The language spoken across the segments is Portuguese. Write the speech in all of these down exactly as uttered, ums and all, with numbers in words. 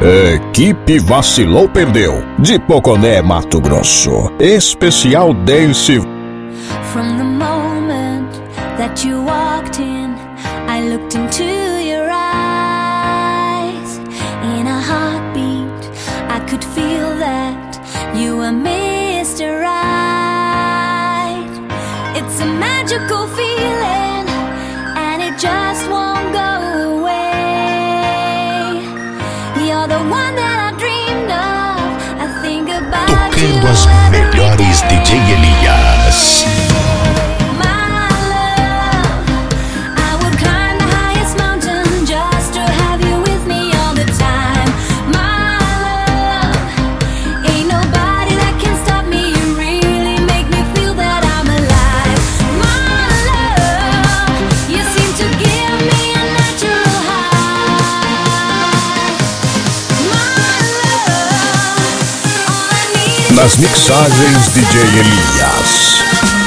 Equipe Vacilou Perdeu, de Poconé, Mato Grosso. Especial Dance. From the moment that you walked in, I looked into your eyes. In a heartbeat, I could feel that you were Mister Right. It's a magical feeling, and it just won't go away. You're the one that I dreamed of. I think about you. Tocando as melhores D J Elias. Nas mixagens D J Elias.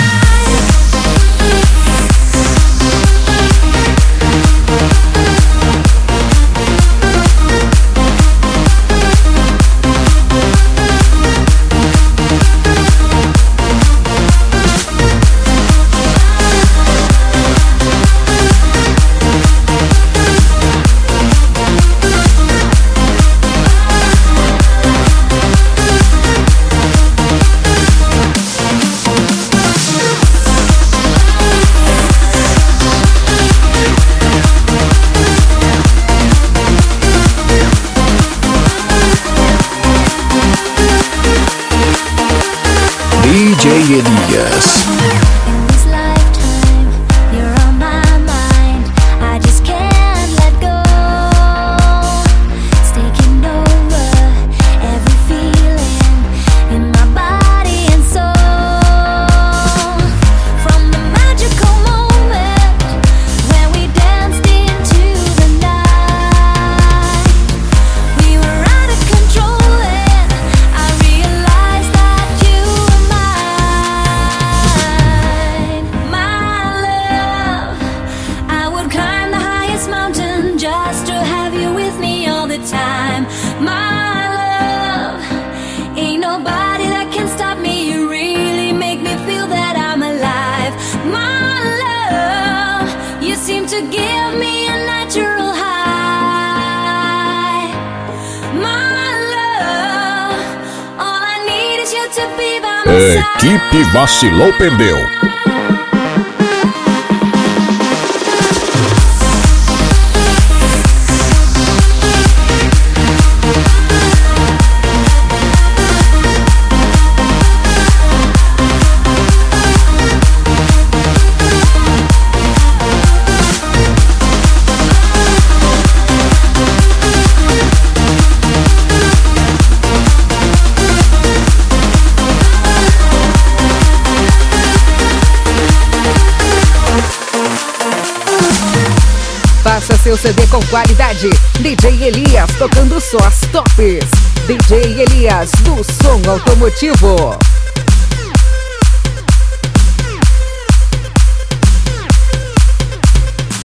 D J Elias. Equipe Vacilou Perdeu. Faça seu C D com qualidade. D J Elias tocando só as tops. D J Elias do som automotivo.